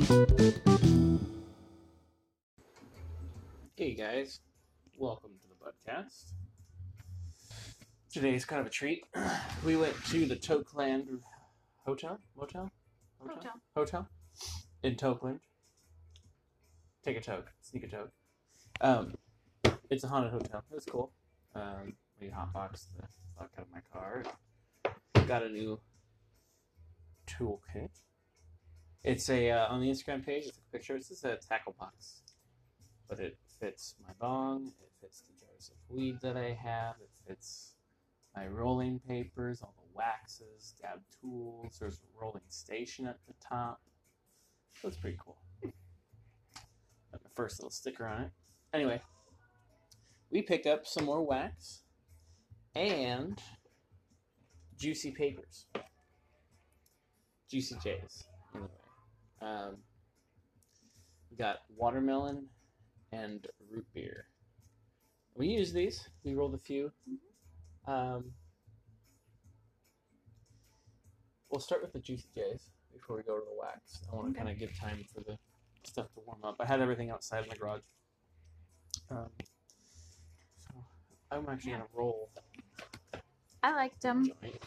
Hey guys, welcome to the podcast. Today's kind of a treat. We went to the Tokeland Hotel in Tokeland. Take a toke, sneak a toke. It's a haunted hotel. It was cool. We hotboxed the fuck out of my car. Got a new toolkit. It's on the Instagram page. It's a picture. It's just a tackle box, but it fits my bong. It fits the jars of weed that I have. It fits my rolling papers, all the waxes, dab tools. There's a rolling station at the top. So it's pretty cool. Got my first little sticker on it. Anyway, we picked up some more wax and juicy papers. Juicy J's. Anyway, we got watermelon and root beer. We used these. We rolled a few. We'll start with the Juicy J's before we go to the wax. I want to kind of give time for the stuff to warm up. I had everything outside in the garage. So I'm actually going to roll. I liked them.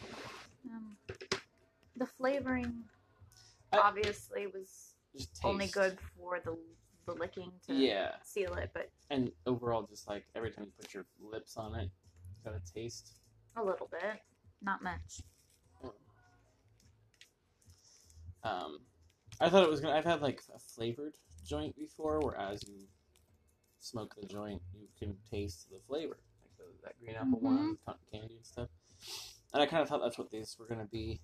The flavoring obviously was only good for the licking to seal it, but and overall, just like every time you put your lips on it, you got a taste. A little bit, not much. I thought it was gonna. I've had like a flavored joint before, where as you smoke the joint, you can taste the flavor, like that green apple one with cotton candy and stuff. And I kind of thought that's what these were gonna be.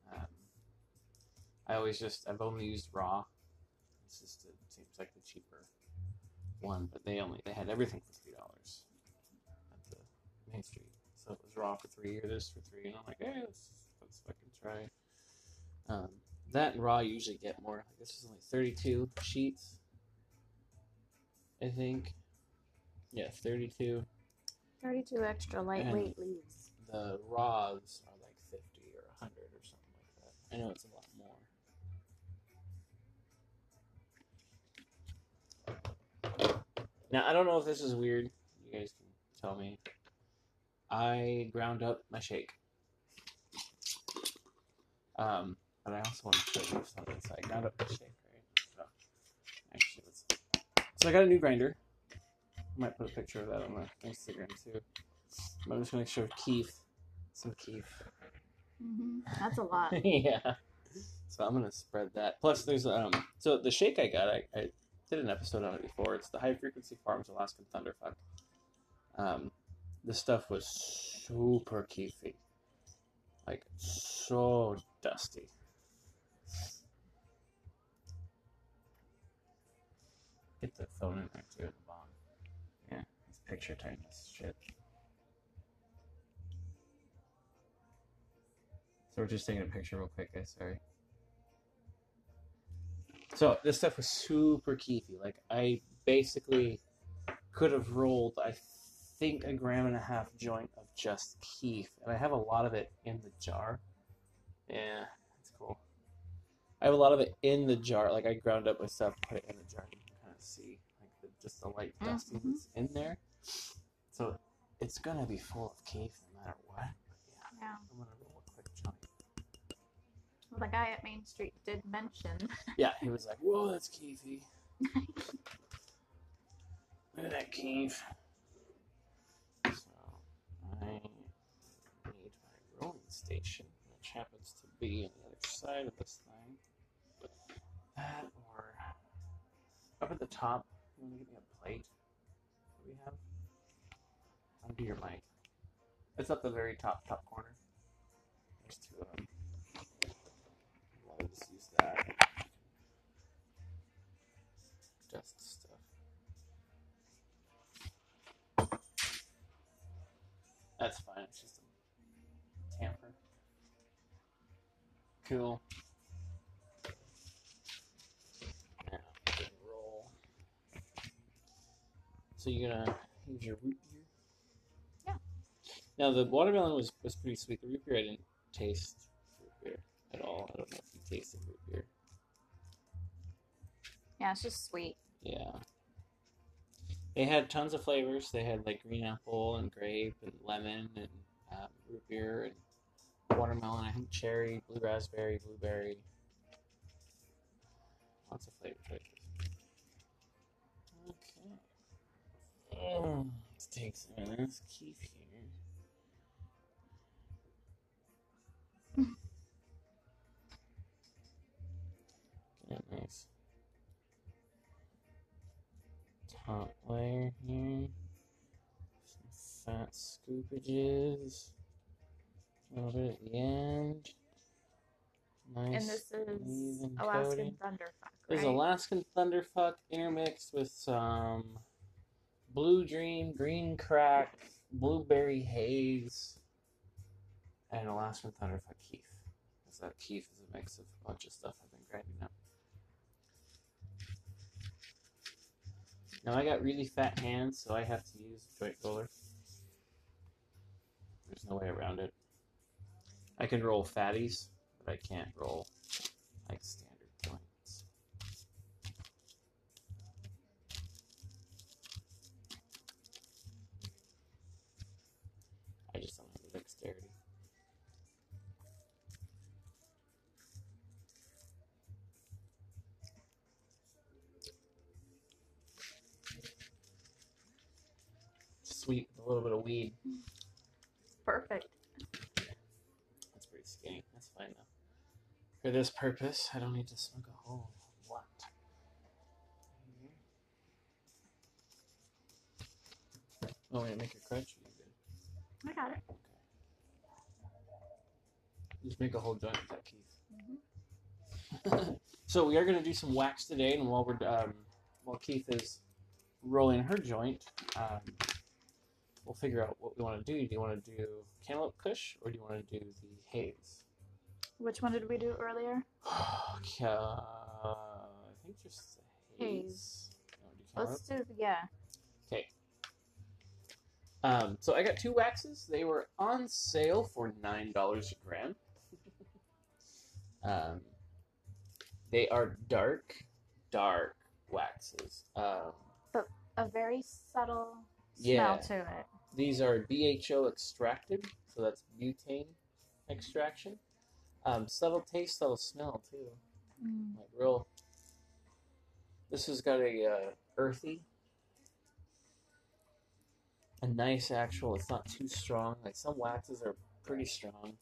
I've only used raw. It's just it seems like the cheaper one, but they had everything for $3 at the Main Street. So it was raw for $3 or this for $3, and I'm like, hey, let's fucking try. That and raw usually get more. Like this is only 32 sheets, I think. Yeah, 32. 32 extra lightweight leaves. The raws are like 50 or 100 or something like that. I know it's a lot more. Now, I don't know if this is weird. You guys can tell me. I ground up my shake. But I also want to show you something. So I ground up my shake, right? So I got a new grinder. I might put a picture of that on my Instagram too. But I'm just going to show some Keef. That's a lot. Yeah. So I'm going to spread that. Plus, there's so the shake I got, I did an episode on it before. It's the High Frequency Farms Alaskan Thunderfuck. This stuff was super keefy. Like, so dusty. Get the phone in there too at the bottom. Yeah, it's picture tiny as shit. So we're just taking a picture real quick, guys. Sorry. So this stuff was super keefy. Like I basically could have rolled, I think, 1.5 grams joint of just keef, and I have a lot of it in the jar. Yeah, that's cool. I have a lot of it in the jar. Like I ground up my stuff, put it in the jar. You can kind of see like just the light dustiness in there. So it's gonna be full of keef no matter what. Yeah. I'm gonna roll a quick joint. Well, the guy at Main Street did mention. Yeah, he was like, "Whoa, that's keefy." Look at that keef. So I need my rolling station, which happens to be on the other side of this thing. That or up at the top. You want to give me a plate? What do we have? Under your mic. It's up the very top corner. There's two of them. I'll just use that. Dust stuff. That's fine. It's just a tamper. Cool. Now, roll. So you're gonna use your root beer? Yeah. Now the watermelon was pretty sweet. The root beer I didn't taste root beer at all. I don't know if you tasted root beer. Yeah, it's just sweet. Yeah. They had tons of flavors. They had like green apple and grape and lemon and root beer and watermelon. I think cherry, blue raspberry, blueberry. Lots of flavors. Right? Okay. Let's take some of this Keef here. Get a nice top layer here. Some fat scoopages. A little bit at the end. Nice. And this is Alaskan Thunderfuck, right? This is Alaskan Thunderfuck intermixed with some Blue Dream, Green Crack, Blueberry Haze, and Alaskan Thunderfuck Keef. Because that Keef is a mix of a bunch of stuff I've been grinding up. Now I got really fat hands, so I have to use a joint roller. There's no way around it. I can roll fatties, but I can't roll like standard joints. I just don't have the dexterity. Sweet with a little bit of weed. Perfect. That's pretty skinny. That's fine though. For this purpose, I don't need to smoke a whole lot. Oh, wait, make it crunchy. I got it. Okay. Just make a whole joint with that Keith. Mm-hmm. So we are going to do some wax today, and while Keith is rolling her joint, we'll figure out what we want to do. Do you want to do Cantaloupe Kush, or do you want to do the haze? Which one did we do earlier? I think just the haze. Let's do, yeah. Okay. So I got 2 waxes. They were on sale for $9 a gram. They are dark waxes. But a very subtle smell to it. These are BHO extracted, so that's butane extraction. Subtle taste, subtle smell too. Like real. This has got a earthy, a nice actual. It's not too strong. Like some waxes are pretty strong.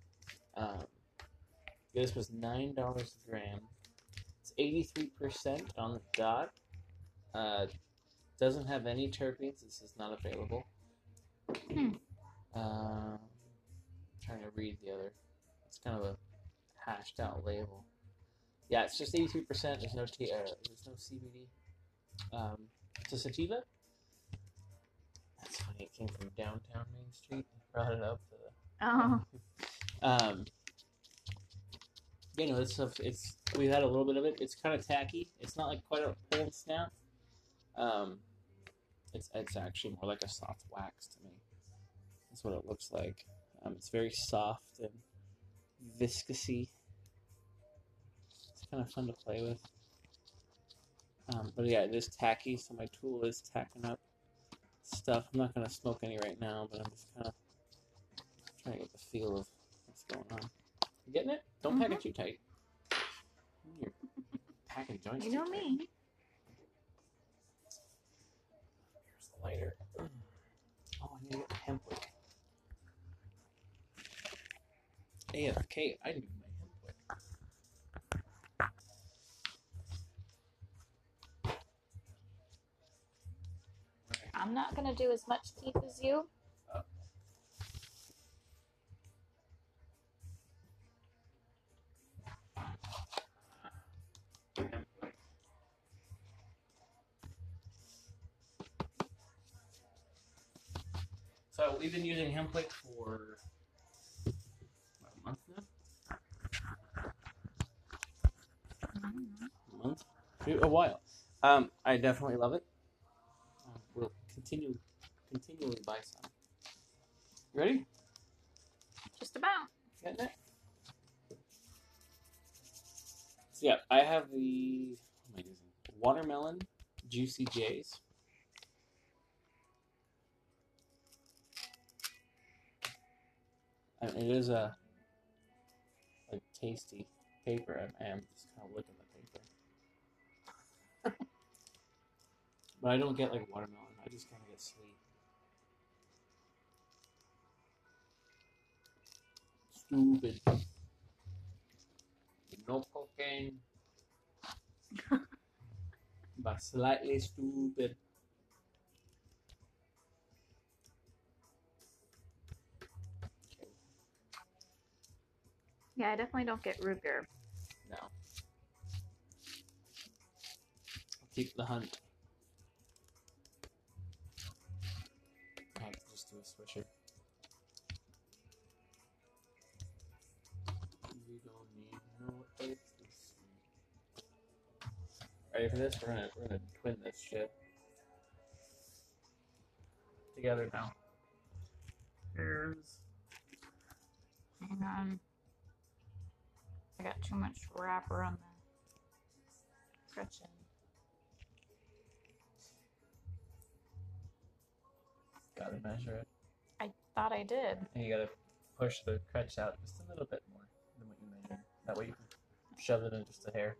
This was $9 a gram. It's 83% on the dot. Doesn't have any terpenes. This is not available. Trying to read the other. It's kind of a hashed out label. Yeah, it's just 83%. There's no CBD. It's a sativa. That's funny. It came from downtown Main Street. I brought it up. You know, this stuff. We've had a little bit of it. It's kind of tacky. It's not like quite a pull and snap. It's actually more like a soft wax to me. That's what it looks like. It's very soft and viscousy. It's kind of fun to play with. But yeah, it is tacky, so my tool is tacking up stuff. I'm not going to smoke any right now, but I'm just kind of trying to get the feel of what's going on. You getting it? Don't pack it too tight. You're packing joints. You know me. Here's the lighter. Oh, I need to get the hemp wick. AFK, I need my hemp wick. I'm not going to do as much teeth as you. So we've been using hemp wick for a month now. A month? A while. I definitely love it. We'll continually buy some. You ready? Just about. Getting it? So yeah, I have the. What am I using? watermelon Juicy J's. And it is a tasty paper. I am just kind of licking the paper. But I don't get like watermelon. I just kind of get sweet. Stupid. No cocaine. But slightly stupid. Yeah, I definitely don't get root beer. No. I'll keep the hunt. I'll just do a swisher. We don't need no ecstasy. Ready for this? We're gonna twin this shit. Together now. Here's. Hang on. I got too much wrapper on the Gretchen. Gotta measure it. I thought I did. And you gotta push the crutch out just a little bit more than what you measured. That way you can shove it in just a hair.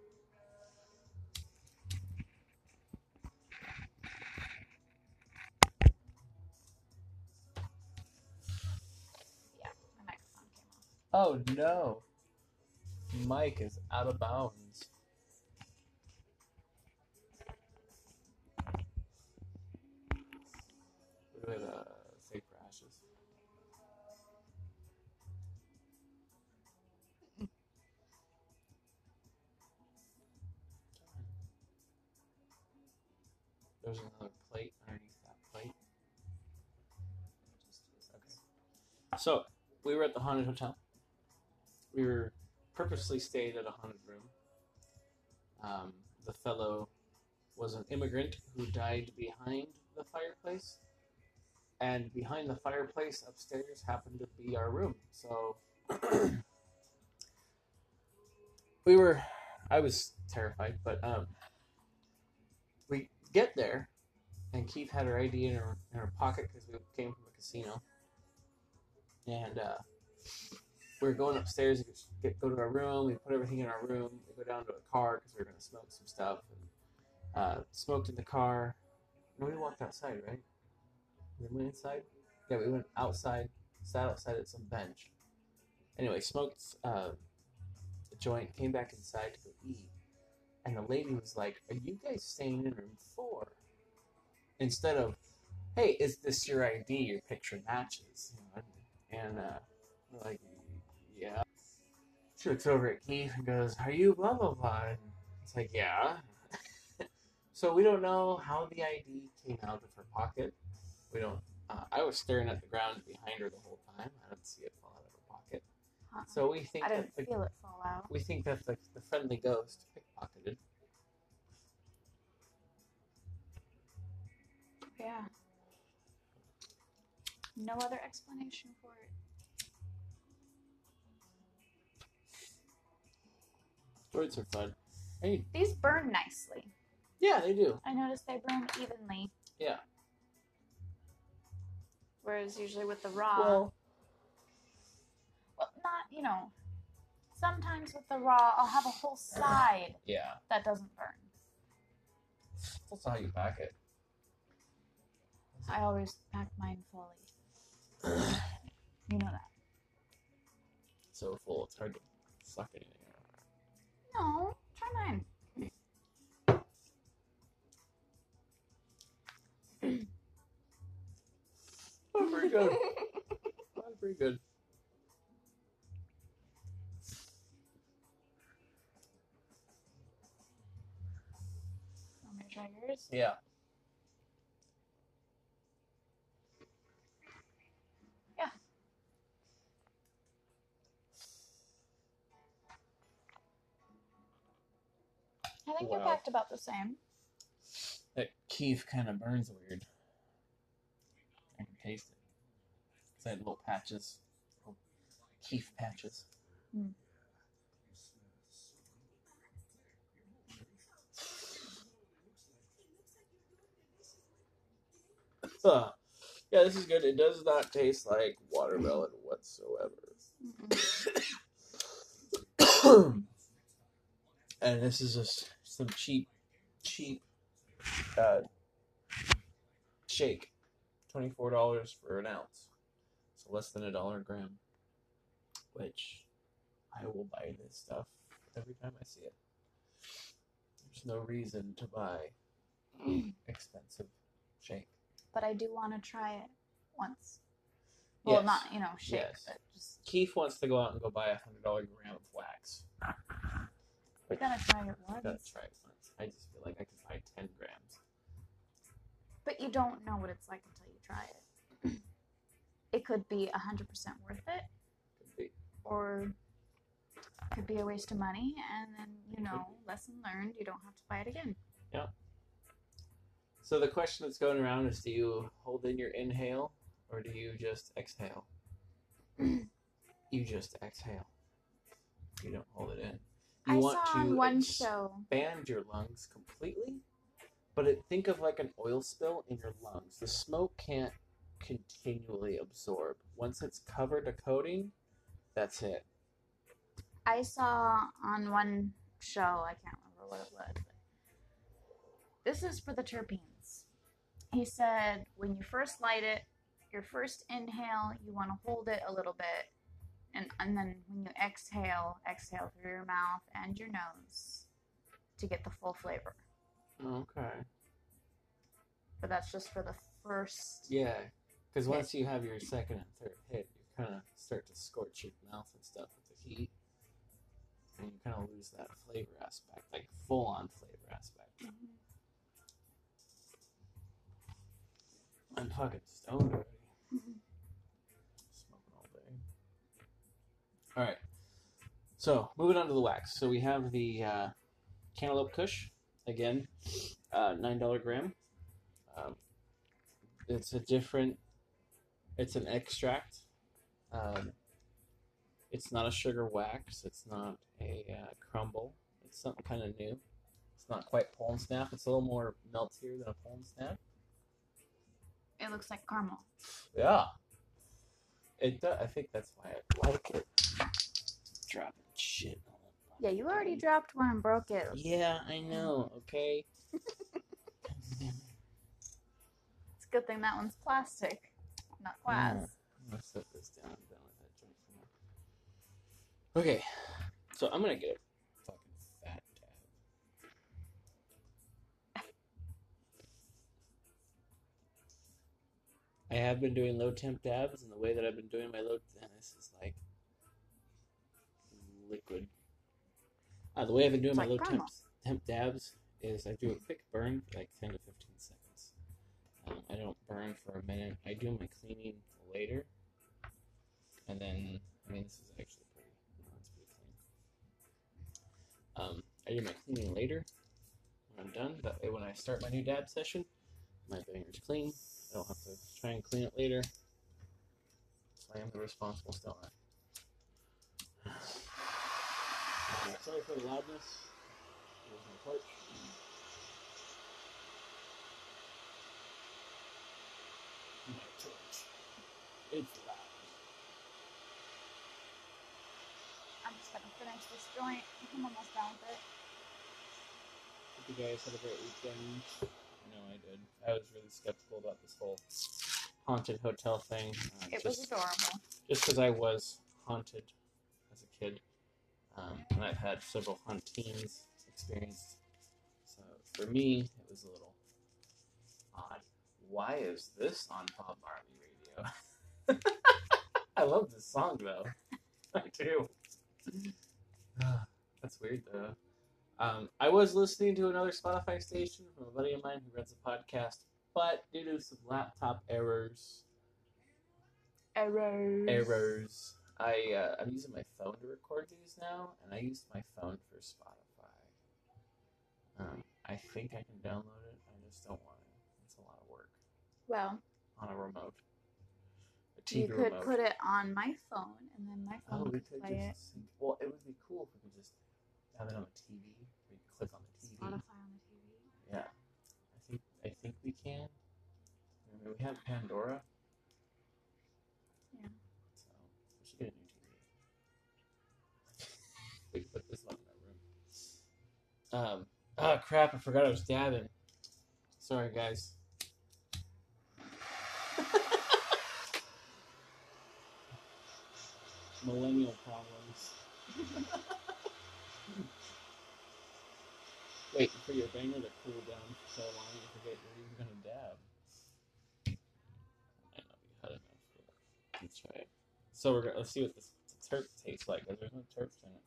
Yeah, my microphone came off. Oh no! Mike is out of bounds. Look at save for ashes. There's another plate underneath that plate. Okay. So we were at the haunted hotel. We were purposely stayed at a haunted room. The fellow was an immigrant who died behind the fireplace, and behind the fireplace upstairs happened to be our room. So I was terrified, but we get there, and Keith had her ID in her pocket because we came from a casino, and we were going upstairs to go to our room. We put everything in our room. We go down to a car because we were going to smoke some stuff. And, smoked in the car. And we walked outside, right? We went inside? Yeah, we went outside, sat outside at some bench. Anyway, smoked a joint, came back inside to go eat. And the lady was like, "Are you guys staying in room 4? Instead of, "Hey, is this your ID? Your picture matches." And we're like, "Yeah." She looks over at Keith and goes, "Are you blah, blah, blah?" And it's like, "Yeah." So we don't know how the ID came out of her pocket. We don't. I was staring at the ground behind her the whole time. I didn't see it fall out of her pocket. So we think I didn't feel it fall out. We think that the friendly ghost pickpocketed. Yeah. No other explanation for it. Stories are fun. Hey. These burn nicely. Yeah, they do. I noticed they burn evenly. Yeah. Whereas usually with the raw... Well, not, sometimes with the raw, I'll have a whole side that doesn't burn. That's how you pack it. I always pack mine fully. You know that. So full, it's hard to suck anything out. No, try mine. That's pretty good. That's pretty good. Want me to try yours? Yeah. Yeah. I think you packed about the same. That Keef kind of burns weird. I can taste it. It's like little patches. Little Keef patches. Yeah, this is good. It does not taste like watermelon whatsoever. And this is just some cheap shake. $24 for an ounce. So less than $1 a gram. Which I will buy this stuff every time I see it. There's no reason to buy expensive shake. But I do want to try it once. Well, yes. Not, shake. Yes. But just... Keith wants to go out and go buy $100 gram of wax. We gotta try it once. Gotta try it once. I just feel like I could buy 10 grams. But you don't know what it's like until you try it. It could be 100% worth it. Could be. Or it could be a waste of money, and then, lesson learned, you don't have to buy it again. Yeah. So the question that's going around is, do you hold in your inhale, or do you just exhale? You just exhale. You don't hold it in. You want to expand your lungs completely, but think of like an oil spill in your lungs. The smoke can't continually absorb. Once it's covered a coating, that's it. I saw on one show, I can't remember what it was, but this is for the terpenes. He said when you first light it, your first inhale, you want to hold it a little bit. And then when you exhale through your mouth and your nose to get the full flavor. Okay. But that's just for the first. Yeah, because once you have your second and third hit, you kind of start to scorch your mouth and stuff with the heat. And you kind of lose that flavor aspect, like full-on flavor aspect. Mm-hmm. I'm fucking stoned already. Mm-hmm. All right, so moving on to the wax. So we have the Cantaloupe Kush, again, $9 gram. It's an extract. It's not a sugar wax. It's not a crumble. It's something kind of new. It's not quite pole and snap. It's a little more meltier than a pole and snap. It looks like caramel. Yeah. It does. I think that's why I like it. Dropping shit. Yeah, you already dropped one and broke it. Yeah, I know. Okay. It's a good thing that one's plastic, not glass. I'm gonna set this down. I'm done with that joint for now. Okay, so I'm gonna get a fucking fat dab. I have been doing low temp dabs, and the way that I've been doing my low this is like liquid. The way I've been doing my low temp dabs is I do a quick burn for like 10 to 15 seconds. I don't burn for a minute. I do my cleaning later, and then this is actually pretty. It's pretty clean. I do my cleaning later when I'm done. That way, when I start my new dab session, my banger's clean. I don't have to try and clean it later. So I am the responsible stoner. Sorry for the loudness. Here's my torch. My torch. It's loud. I'm just gonna finish this joint. I'm almost done with it. Hope you guys had a great weekend. No, I did. I was really skeptical about this whole haunted hotel thing. It was adorable. Just because I was haunted as a kid. And I've had several hauntings experienced. So for me, it was a little odd. Why is this on Bob Marley radio? I love this song, though. I do. That's weird, though. I was listening to another Spotify station from a buddy of mine who runs a podcast, but due to some laptop errors, I'm using my phone to record these now, and I used my phone for Spotify. I think I can download it. I just don't want to. It's a lot of work. Well, on a remote. You could put it on my phone, and then my phone would play it. Well, it would be cool if we could just have it on the TV. We could click on the TV. Spotify on the TV. Yeah, I think we can. I mean, we have Pandora. Yeah. So we should get a new TV. We can put this one in our room. Oh crap! I forgot I was dabbing. Sorry, guys. Millennial problems. Waiting for your banger to cool down for so long you forget you're even gonna dab. Might not be hot enough for that. Let's try it. So let's see what this turp tastes like, because there's no terps in it.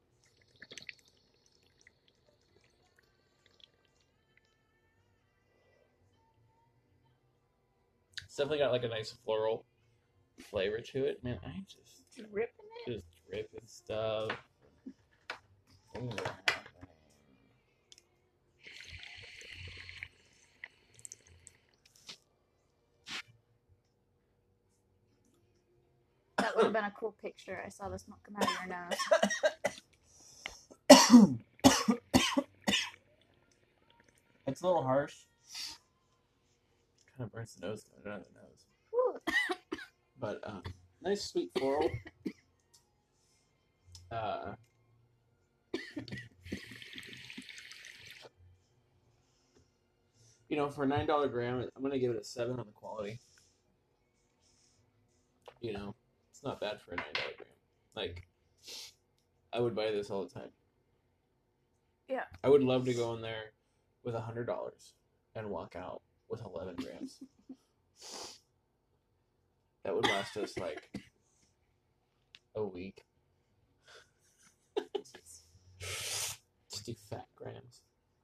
It's definitely got like a nice floral flavor to it. Man, I just Dripping it? just dripping stuff. Things are happening. That would have been a cool picture. I saw the smoke come out of your nose. It's a little harsh. Kind of burns the nose going down the nose. Ooh. But nice sweet floral. You know, for a $9 gram, I'm gonna give it a 7 on the quality. You know, it's not bad for a $9 gram. Like, I would buy this all the time. Yeah. I would love to go in there with $100 and walk out with 11 grams. That would last us like a week. Just do fat grams.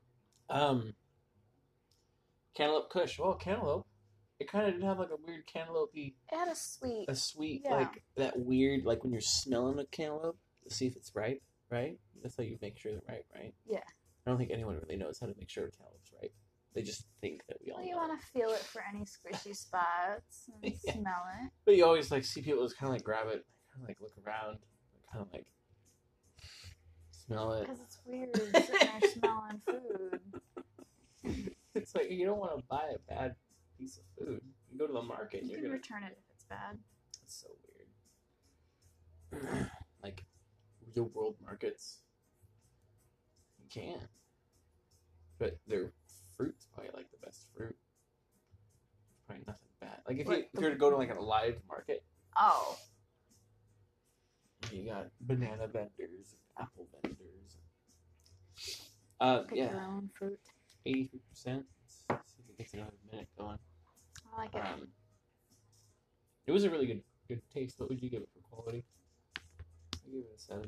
Cantaloupe Kush. Well, cantaloupe. It kind of did have like a weird cantaloupe-y. It had a sweet. Yeah. Like that weird, like when you're smelling a cantaloupe to see if it's ripe, right? That's how you make sure they're ripe, right? Yeah. I don't think anyone really knows how to make sure a cantaloupe's ripe. They just think that we all know. You want to feel it for any squishy spots and Yeah. smell it. But you always like see people just kind of like grab it, kind of like look around, kind of like smell it. Because it's weird sitting there smelling food. It's like you don't want to buy a bad piece of food. You go to the market and You you're can gonna return it if it's bad. That's so weird. Like real world markets, you can, but their fruit's probably like the best fruit. Probably nothing bad. Like if you were to go to like a live market, Oh. you got banana vendors, apple vendors. Pick your own fruit. 83%. Let's see if it gets another minute going. I like it. It was a really good taste. What would you give it for quality? I give it a 7.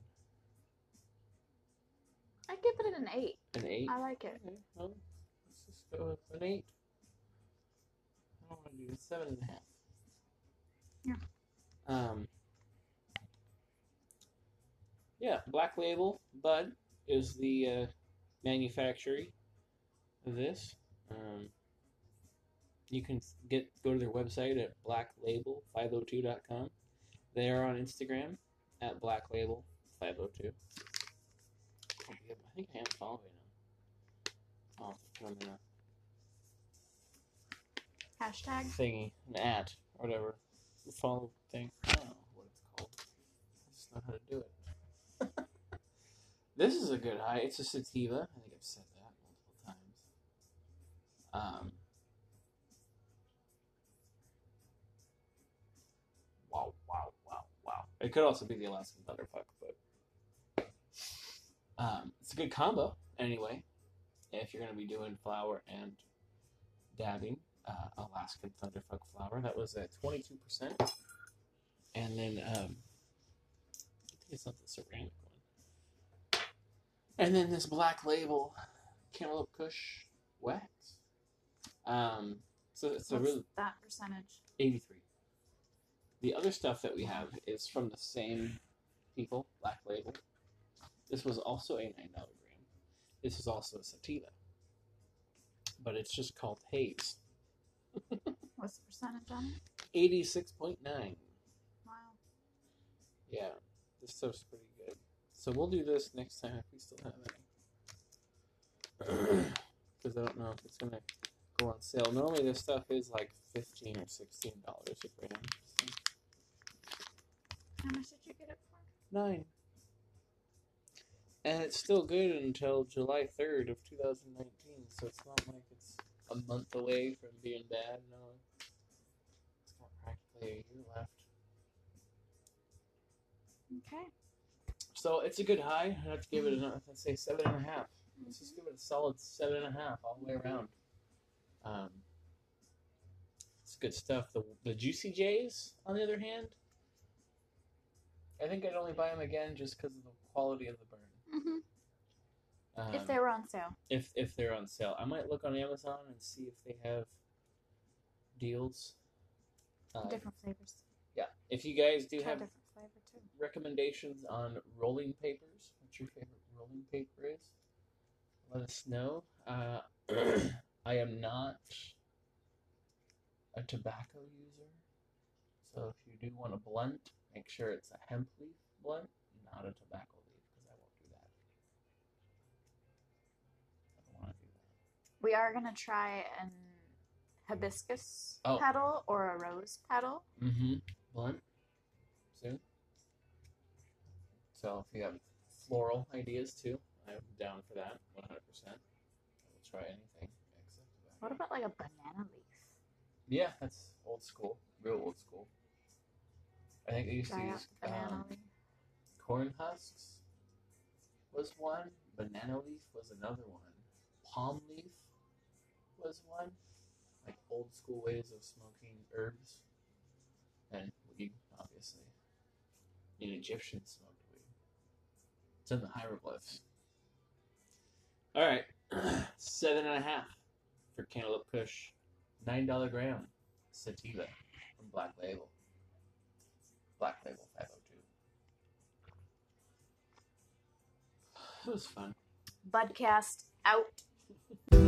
I give it an 8. An 8? I like it. Okay, well, let's just go with an 8. I don't want to do a 7.5. Yeah. Yeah, Black Label Bud is the manufacturer of this. You can go to their website at blacklabel502.com. They are on Instagram at blacklabel502. I think I am following them. I'll have to put them in a Hashtag. thingy, an at, or whatever. The follow thing. I don't know what it's called. I just know how to do it. This is a good high. It's a sativa. I think I've said that multiple times. Wow. It could also be the Alaskan Thunderfuck, but it's a good combo anyway. If you're going to be doing flower and dabbing, Alaskan Thunderfuck flower, that was at 22%. And then I think it's not the ceramic one. And then this Black Label Cantaloupe Kush wax. So it's a really that percentage? 83. The other stuff that we have is from the same people, Black Label. This was also a $9 gram. This is also a sativa, but it's just called Haze. What's the percentage on it? 86.9. Wow. Yeah, this stuff's pretty good. So we'll do this next time if we still have any. Because I don't know if it's going to go on sale. Normally this stuff is like $15 or $16 a gram. So. How much did you get it for? $9. And it's still good until July 3rd of 2019, so it's not like it's a month away from being bad. No, it's got practically a year left. Okay. So it's a good high. I have to give it another, let's say 7.5. Let's just give it a solid 7.5 all the way around. It's good stuff. The Juicy J's, on the other hand, I think I'd only buy them again just because of the quality of the burn. If they were on sale. If they're on sale. I might look on Amazon and see if they have deals. Different flavors. Yeah. If you guys do Try have different flavor too. recommendations on rolling papers, what your favorite rolling paper is, let us know. I am not a tobacco user, so if you do want a blunt, make sure it's a hemp leaf blunt, not a tobacco leaf, because I won't do that. I don't want to do that. We are gonna try an hibiscus petal or a rose petal. Blunt soon. So if you have floral ideas too, I'm down for that 100%. I will try anything except that. What about like a banana leaf? Yeah, that's old school, real old school. I think they used to use corn husks was one, banana leaf was another one, palm leaf was one, like old school ways of smoking herbs, and weed, obviously. The Egyptians smoked weed. It's in the hieroglyphs. All right, 7.5 for Cantaloupe Kush, $9 gram sativa from Black Label. Black Label 502. It was fun. Budcast out.